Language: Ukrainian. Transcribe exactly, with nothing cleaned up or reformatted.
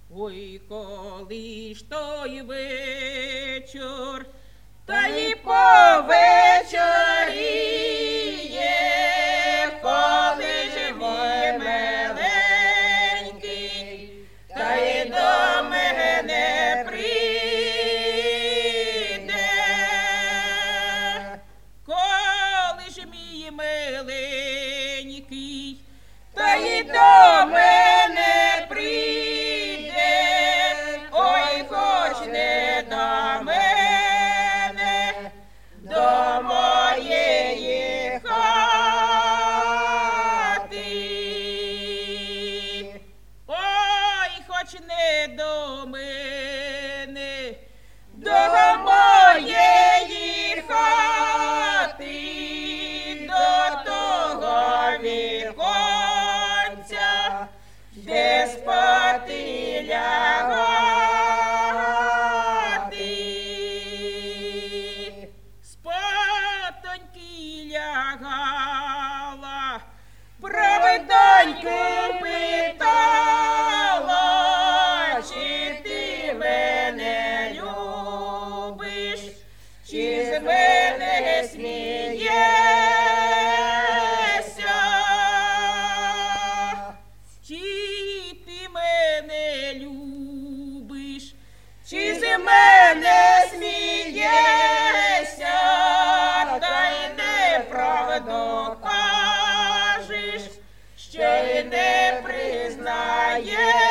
Ой, коли ж той вечір, та й повечоріє, коли ж мій миленький, та й до мене прийде. Коли ж мій миленький, та й до мене прийде, ой, хоч не до мене, до моєї хати. Ой, хоч не до мене, до моєї хати, до того віконця, де спати лягати. Спатоньки лягала, правдоньку питала, чи ти мене любиш, чи з мене смієшся, чи ти мене любиш, чи з мене смієшся, та й неправду кажеш, що й не признаєшся.